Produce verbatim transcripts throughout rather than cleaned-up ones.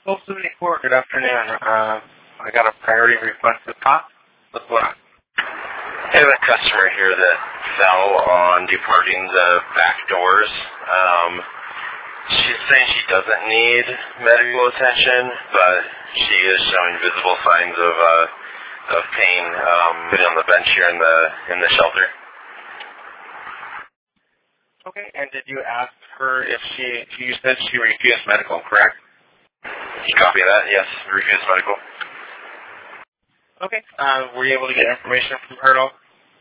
Well, seventy-four, good afternoon. Uh, I got a priority request to talk. What's going on? I have a customer here that fell on departing the back doors. Um, she's saying she doesn't need medical attention, but she is showing visible signs of uh, of pain um, on the bench here in the in the shelter. Okay, and did you ask her if she, you said she refused medical, correct? Copy that, yes, refused medical. Okay, uh, were you able to get information from her at all?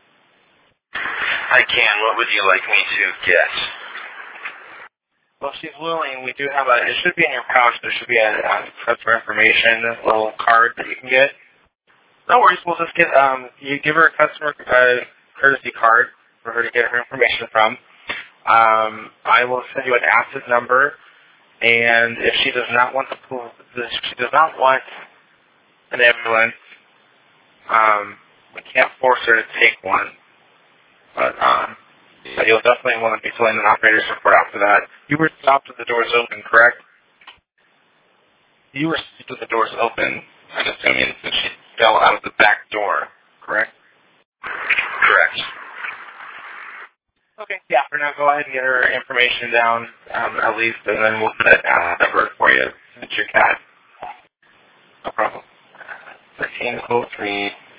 I can. What would you like me to get? Well, if she's willing, we do have a, it should be in your pouch, there should be a, a customer information, a little card that you can get. No worries, we'll just get, um, you give her a customer uh, courtesy card for her to get her information from. Um, I will send you an asset number, and if she does not want to pull, if she does not want an ambulance, um, we can't force her to take one. But, um, but you'll definitely want to be filling an operator's report after that. You were stopped with the doors open, correct? You were stopped with the doors open, I'm assuming, since she fell out of the back door, correct? Correct. Okay, yeah, for now, go ahead and get her information down, um, at least, and then we'll put it down number for you. It's your cat. No problem. thirteen oh three